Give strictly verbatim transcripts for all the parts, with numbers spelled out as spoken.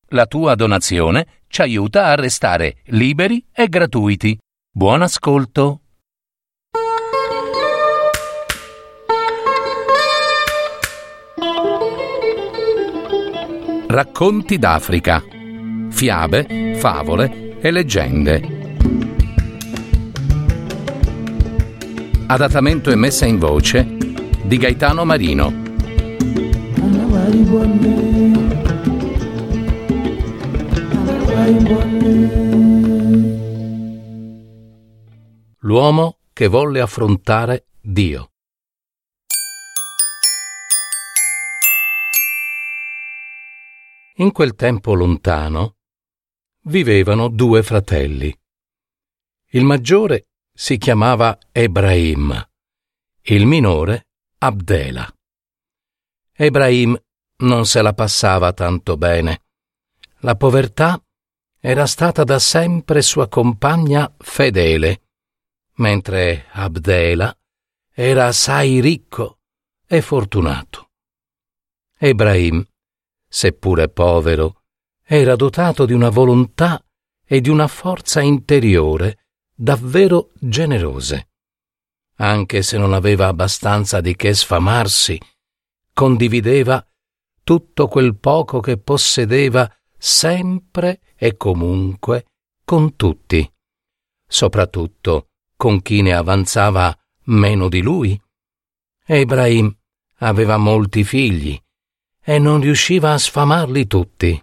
La tua donazione ci aiuta a restare liberi e gratuiti. Buon ascolto! Racconti d'Africa. Fiabe, favole e leggende. Adattamento e messa in voce di Gaetano Marino. L'uomo che volle affrontare Dio. In quel tempo lontano vivevano due fratelli. Il maggiore si chiamava Ebrahim, il minore Abdela. Ebrahim non se la passava tanto bene. La povertà era stata da sempre sua compagna fedele, mentre Abdela era assai ricco e fortunato. Ebrahim, seppure povero, era dotato di una volontà e di una forza interiore davvero generose. Anche se non aveva abbastanza di che sfamarsi, condivideva tutto quel poco che possedeva sempre e comunque con tutti, soprattutto con chi ne avanzava meno di lui. Ebrahim aveva molti figli e non riusciva a sfamarli tutti.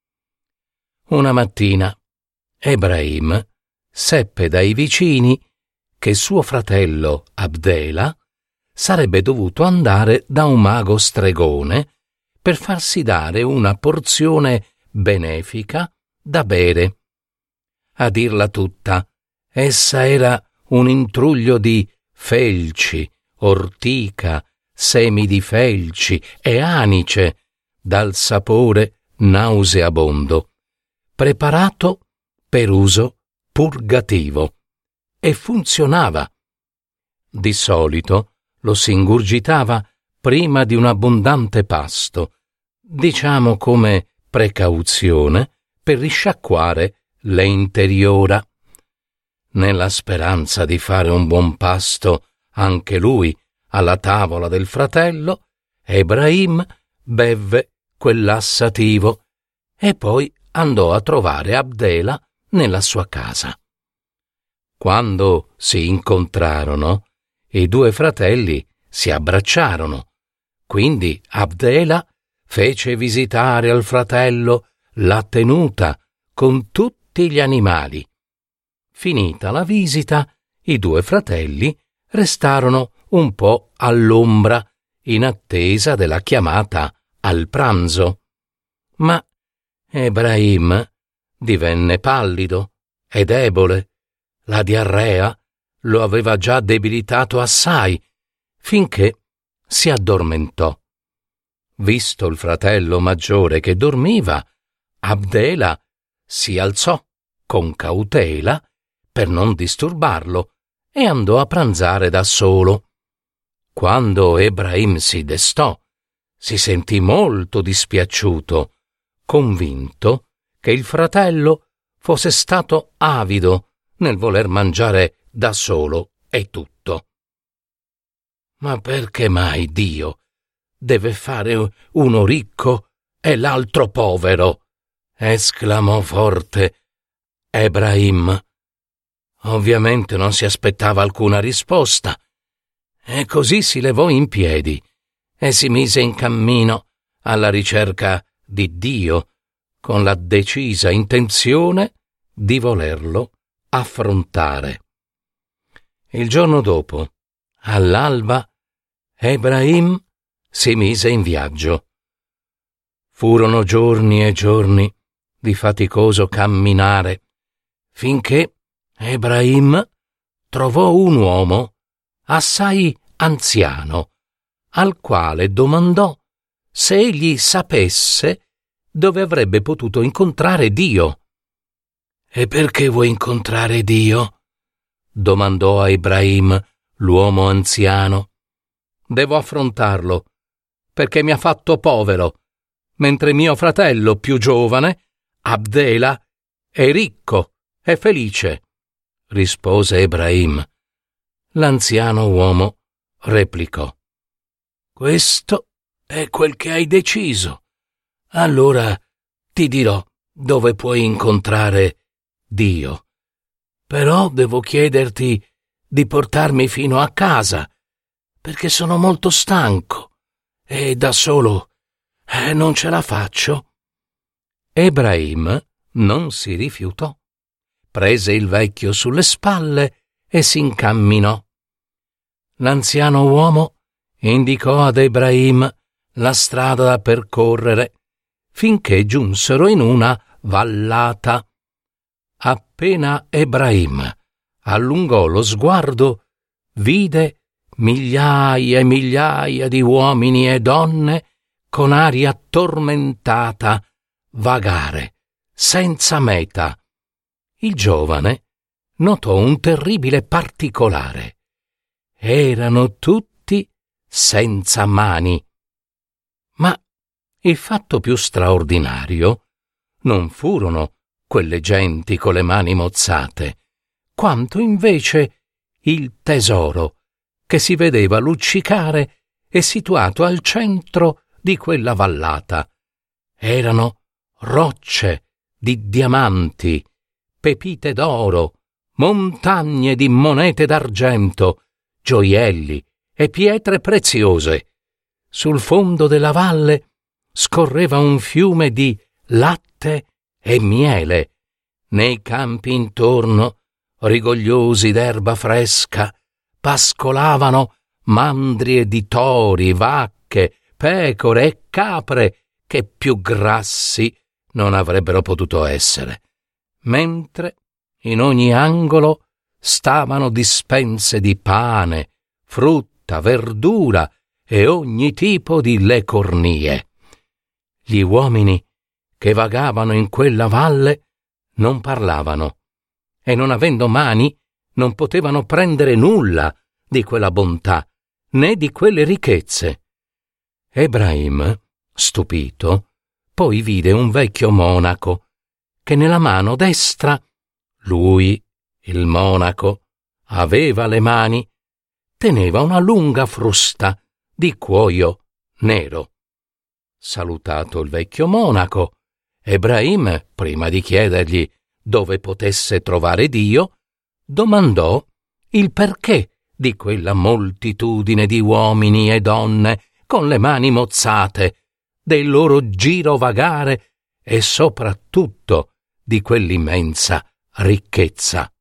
Una mattina Ebrahim seppe dai vicini che suo fratello Abdela sarebbe dovuto andare da un mago stregone per farsi dare una porzione benefica da bere. A dirla tutta, essa era un intruglio di felci, ortica, semi di felci e anice dal sapore nauseabondo, preparato per uso purgativo, e funzionava. Di solito lo si ingurgitava prima di un abbondante pasto, diciamo come precauzione per risciacquare le interiora. Nella speranza di fare un buon pasto anche lui alla tavola del fratello, Ebrahim bevve quel lassativo e poi andò a trovare Abdela nella sua casa. Quando si incontrarono, i due fratelli si abbracciarono. Quindi Abdela fece visitare al fratello la tenuta con tutti gli animali. Finita la visita, i due fratelli restarono un po' all'ombra in attesa della chiamata al pranzo. Ma Ebrahim divenne pallido e debole. La diarrea lo aveva già debilitato assai, finché si addormentò. Visto il fratello maggiore che dormiva, Abdela si alzò con cautela per non disturbarlo e andò a pranzare da solo. Quando Ebrahim si destò, si sentì molto dispiaciuto, convinto che il fratello fosse stato avido nel voler mangiare da solo e tutto. Ma perché mai Dio deve fare uno ricco e l'altro povero? Esclamò forte Ebrahim. Ovviamente non si aspettava alcuna risposta, e così si levò in piedi e si mise in cammino alla ricerca di Dio, con la decisa intenzione di volerlo affrontare. Il giorno dopo, all'alba, Ebrahim si mise in viaggio. Furono giorni e giorni di faticoso camminare, finché Ebrahim trovò un uomo assai anziano, al quale domandò se egli sapesse dove avrebbe potuto incontrare Dio. «E perché vuoi incontrare Dio?» domandò a Ebrahim l'uomo anziano. «Devo affrontarlo, perché mi ha fatto povero, mentre mio fratello più giovane Abdela è ricco e felice, rispose Ebrahim. L'anziano uomo replicò: questo è quel che hai deciso. Allora ti dirò dove puoi incontrare Dio. Però devo chiederti di portarmi fino a casa, perché sono molto stanco e da solo eh, non ce la faccio. Ebrahim non si rifiutò. Prese il vecchio sulle spalle e si incamminò. L'anziano uomo indicò ad Ebrahim la strada da percorrere finché giunsero in una vallata. Appena Ebrahim allungò lo sguardo, vide migliaia e migliaia di uomini e donne con aria tormentata vagare senza meta. Il giovane notò un terribile particolare: erano tutti senza mani. Ma il fatto più straordinario non furono quelle genti con le mani mozzate, quanto invece il tesoro che si vedeva luccicare e situato al centro di quella vallata. Erano rocce di diamanti, pepite d'oro, montagne di monete d'argento, gioielli e pietre preziose. Sul fondo della valle scorreva un fiume di latte e miele. Nei campi intorno, rigogliosi d'erba fresca, pascolavano mandrie di tori, vacche, pecore e capre che più grassi non avrebbero potuto essere, mentre in ogni angolo stavano dispense di pane, frutta, verdura e ogni tipo di lecornie. Gli uomini che vagavano in quella valle non parlavano e, non avendo mani, non potevano prendere nulla di quella bontà né di quelle ricchezze. Ebrahim, stupito, poi vide un vecchio monaco che nella mano destra, lui, il monaco, aveva le mani, teneva una lunga frusta di cuoio nero. Salutato il vecchio monaco, Ebrahim, prima di chiedergli dove potesse trovare Dio, domandò il perché di quella moltitudine di uomini e donne con le mani mozzate, del loro girovagare e soprattutto di quell'immensa ricchezza.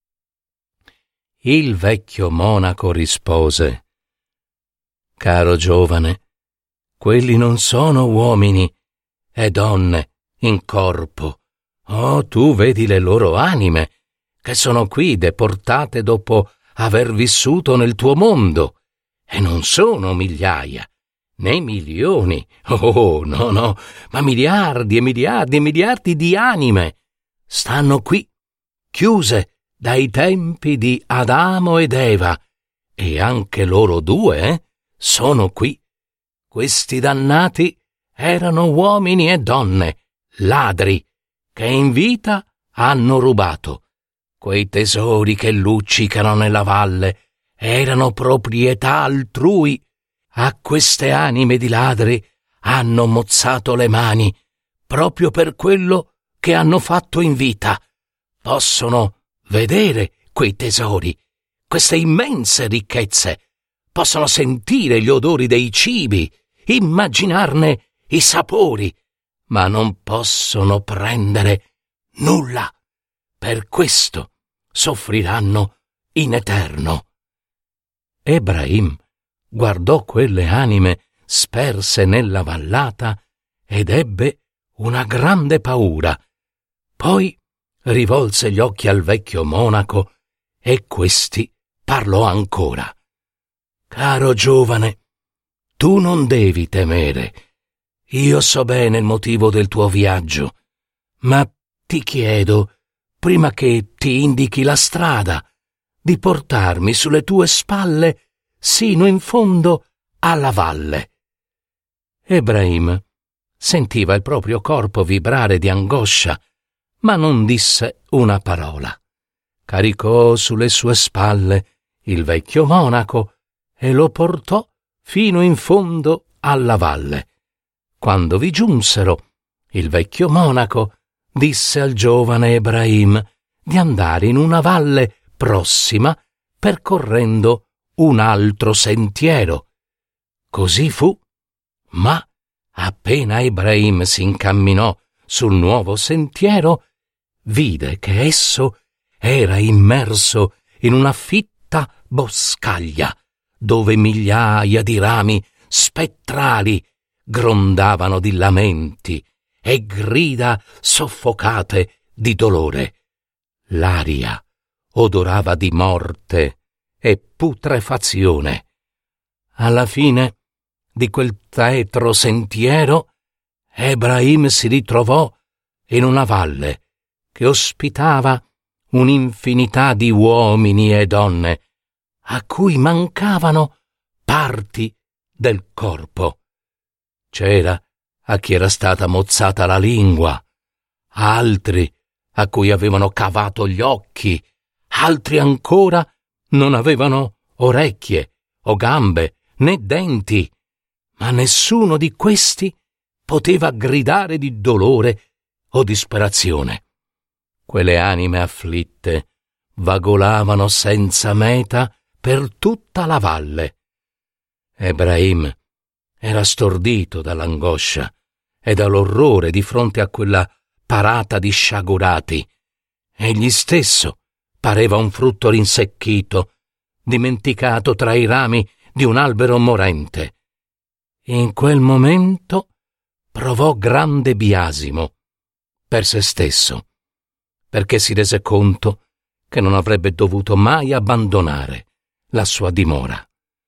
Il vecchio monaco rispose: caro giovane, quelli non sono uomini e donne in corpo. Oh, tu vedi le loro anime, che sono qui deportate dopo aver vissuto nel tuo mondo, e non sono migliaia, né milioni, oh, no, no, ma miliardi e miliardi e miliardi di anime. Stanno qui, chiuse dai tempi di Adamo ed Eva, e anche loro due eh, sono qui. Questi dannati erano uomini e donne, ladri, che in vita hanno rubato. Quei tesori che luccicano nella valle erano proprietà altrui. A queste anime di ladri hanno mozzato le mani proprio per quello che hanno fatto in vita. Possono vedere quei tesori, queste immense ricchezze, possono sentire gli odori dei cibi, immaginarne i sapori, ma non possono prendere nulla. Per questo soffriranno in eterno. Ebrahim guardò quelle anime sperse nella vallata ed ebbe una grande paura. Poi rivolse gli occhi al vecchio monaco e questi parlò ancora. Caro giovane, tu non devi temere. Io so bene il motivo del tuo viaggio, ma ti chiedo, prima che ti indichi la strada, di portarmi sulle tue spalle sino in fondo alla valle. Ebrahim sentiva il proprio corpo vibrare di angoscia, ma non disse una parola. Caricò sulle sue spalle il vecchio monaco e lo portò fino in fondo alla valle. Quando vi giunsero, il vecchio monaco disse al giovane Ebrahim di andare in una valle prossima percorrendo un altro sentiero. Così fu, ma appena Ebrahim si incamminò sul nuovo sentiero, vide che esso era immerso in una fitta boscaglia, dove migliaia di rami spettrali grondavano di lamenti e grida soffocate di dolore. L'aria odorava di morte e putrefazione. Alla fine di quel tetro sentiero, Ebrahim si ritrovò in una valle che ospitava un'infinità di uomini e donne a cui mancavano parti del corpo. C'era a chi era stata mozzata la lingua, altri a cui avevano cavato gli occhi, altri ancora non avevano orecchie o gambe né denti, ma nessuno di questi poteva gridare di dolore o disperazione. Quelle anime afflitte vagolavano senza meta per tutta la valle. Ebrahim era stordito dall'angoscia e dall'orrore di fronte a quella parata di sciagurati. Egli stesso pareva un frutto rinsecchito, dimenticato tra i rami di un albero morente. In quel momento provò grande biasimo per se stesso, perché si rese conto che non avrebbe dovuto mai abbandonare la sua dimora.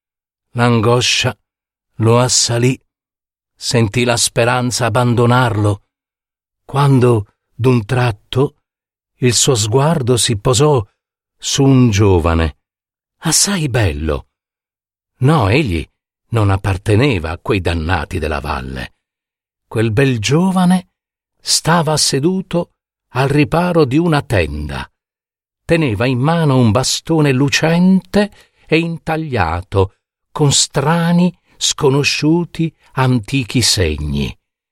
L'angoscia lo assalì, sentì la speranza abbandonarlo, quando, d'un tratto, il suo sguardo si posò su un giovane, assai bello. No, egli non apparteneva a quei dannati della valle. Quel bel giovane stava seduto al riparo di una tenda. Teneva in mano un bastone lucente e intagliato con strani, sconosciuti, antichi segni.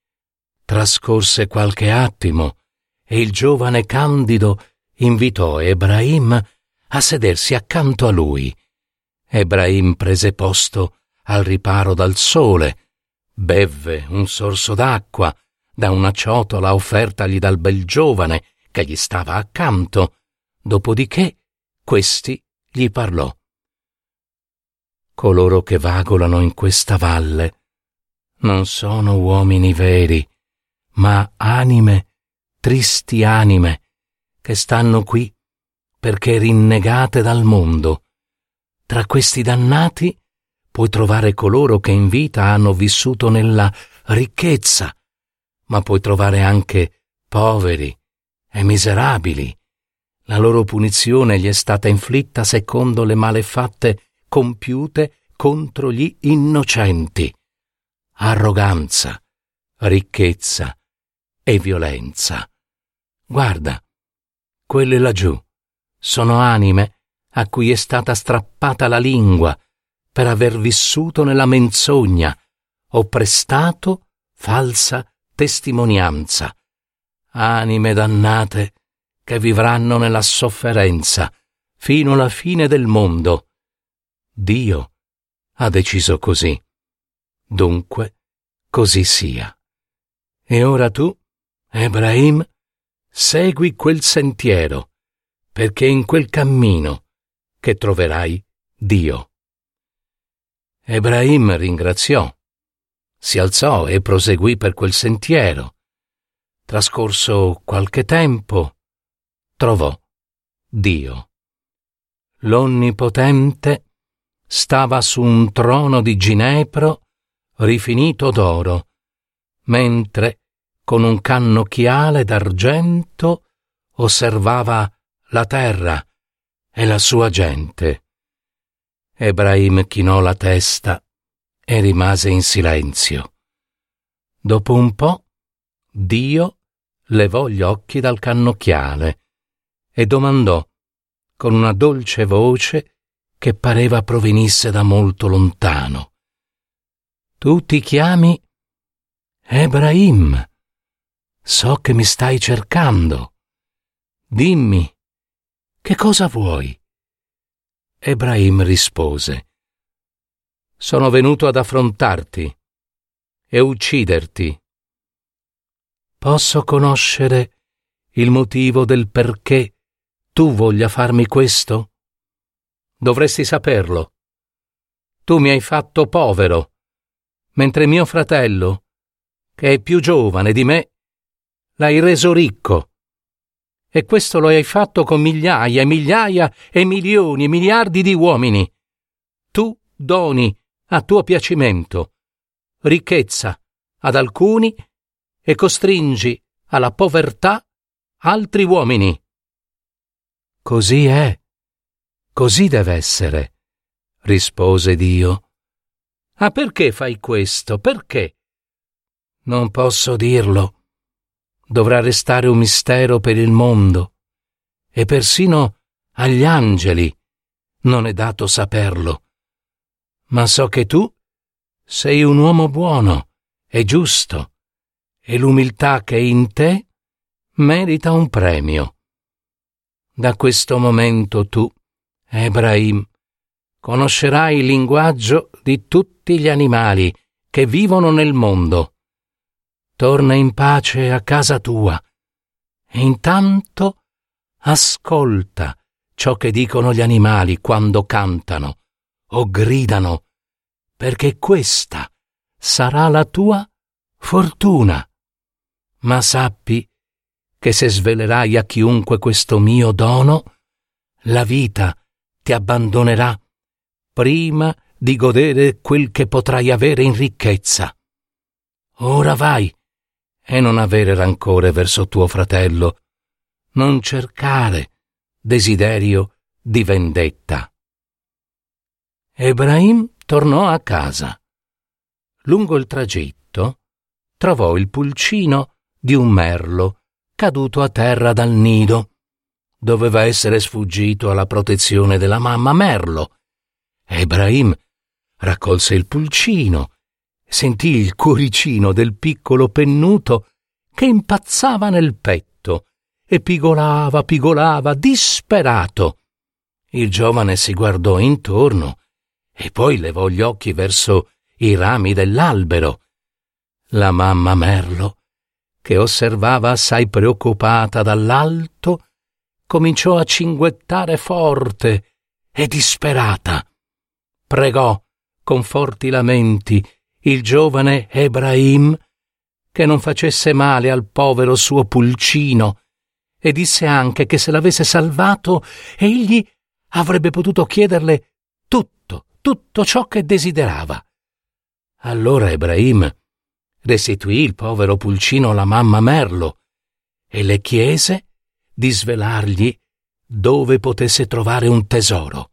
Trascorse qualche attimo e il giovane candido invitò Ebrahim a sedersi accanto a lui. Ebrahim prese posto al riparo dal sole, bevve un sorso d'acqua da una ciotola offertagli dal bel giovane che gli stava accanto, dopodiché questi gli parlò. Coloro che vagolano in questa valle non sono uomini veri, ma anime, tristi anime, che stanno qui perché rinnegate dal mondo. Tra questi dannati puoi trovare coloro che in vita hanno vissuto nella ricchezza, ma puoi trovare anche poveri e miserabili. La loro punizione gli è stata inflitta secondo le malefatte compiute contro gli innocenti. Arroganza, ricchezza e violenza. Guarda, quelle laggiù sono anime a cui è stata strappata la lingua per aver vissuto nella menzogna o prestato falsa testimonianza. Anime dannate che vivranno nella sofferenza fino alla fine del mondo. Dio ha deciso così. Dunque, così sia. E ora tu, Ebrahim, segui quel sentiero, perché è in quel cammino che troverai Dio. Ebrahim ringraziò, si alzò e proseguì per quel sentiero. Trascorso qualche tempo, trovò Dio. L'Onnipotente stava su un trono di ginepro rifinito d'oro, mentre con un cannocchiale d'argento osservava la terra e la sua gente. Ebrahim chinò la testa e rimase in silenzio. Dopo un po', Dio levò gli occhi dal cannocchiale e domandò con una dolce voce che pareva provenisse da molto lontano: «Tu ti chiami Ebrahim? So che mi stai cercando. Dimmi, che cosa vuoi?» Ebrahim rispose: «Sono venuto ad affrontarti e ucciderti. Posso conoscere il motivo del perché tu voglia farmi questo? Dovresti saperlo. Tu mi hai fatto povero, mentre mio fratello, che è più giovane di me, l'hai reso ricco. E questo lo hai fatto con migliaia e migliaia e milioni e miliardi di uomini. Tu doni a tuo piacimento ricchezza ad alcuni e costringi alla povertà altri uomini. Così è, così deve essere, rispose Dio. Ah, perché fai questo? Perché? Non posso dirlo. Dovrà restare un mistero per il mondo, e persino agli angeli non è dato saperlo. Ma so che tu sei un uomo buono e giusto, e l'umiltà che è in te merita un premio. Da questo momento tu, Ebrahim, conoscerai il linguaggio di tutti gli animali che vivono nel mondo. Torna in pace a casa tua e intanto ascolta ciò che dicono gli animali quando cantano o gridano, perché questa sarà la tua fortuna. Ma sappi che se svelerai a chiunque questo mio dono, la vita ti abbandonerà prima di godere quel che potrai avere in ricchezza. Ora vai e non avere rancore verso tuo fratello, non cercare desiderio di vendetta. Ebrahim tornò a casa. Lungo il tragitto trovò il pulcino di un merlo caduto a terra dal nido. Doveva essere sfuggito alla protezione della mamma merlo. Ebrahim raccolse il pulcino, sentì il cuoricino del piccolo pennuto che impazzava nel petto e pigolava, pigolava, disperato. Il giovane si guardò intorno e poi levò gli occhi verso i rami dell'albero. La mamma merlo, che osservava assai preoccupata dall'alto, cominciò a cinguettare forte e disperata. Pregò con forti lamenti il giovane Ebrahim che non facesse male al povero suo pulcino e disse anche che se l'avesse salvato egli avrebbe potuto chiederle tutto, tutto ciò che desiderava. Allora Ebrahim restituì il povero pulcino alla mamma merlo e le chiese di svelargli dove potesse trovare un tesoro.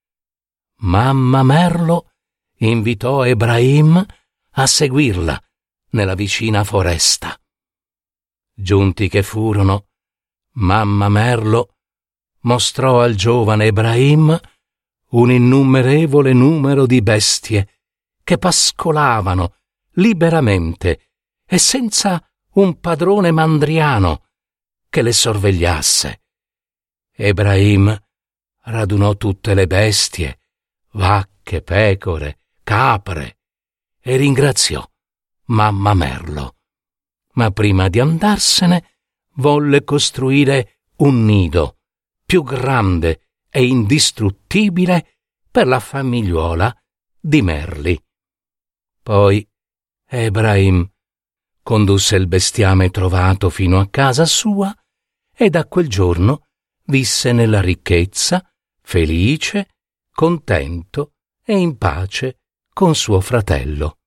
Mamma merlo invitò Ebrahim a seguirla nella vicina foresta. Giunti che furono, mamma merlo mostrò al giovane Ebrahim un innumerevole numero di bestie che pascolavano liberamente e senza un padrone mandriano che le sorvegliasse. Ebrahim radunò tutte le bestie, vacche, pecore, capre, e ringraziò mamma merlo. Ma prima di andarsene volle costruire un nido più grande e indistruttibile per la famigliuola di merli. Poi Ebrahim condusse il bestiame trovato fino a casa sua e da quel giorno visse nella ricchezza, felice, contento e in pace con suo fratello.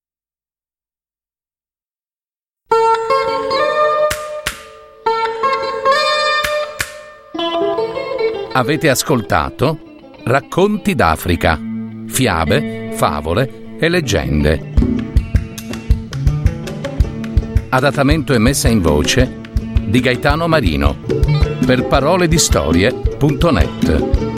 Avete ascoltato Racconti d'Africa, fiabe, favole e leggende. Adattamento e messa in voce di Gaetano Marino per paroledistorie punto net.